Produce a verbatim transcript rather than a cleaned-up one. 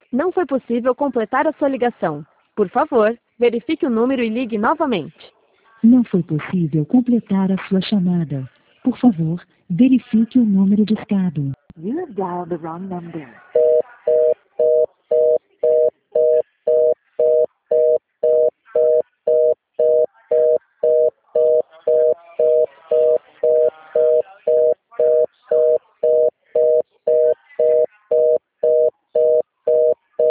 Não foi possível completar a sua ligação. Por favor, verifique o número e ligue novamente. Não foi possível completar a sua chamada. Por favor, verifique o número discado. You have dialed the wrong number.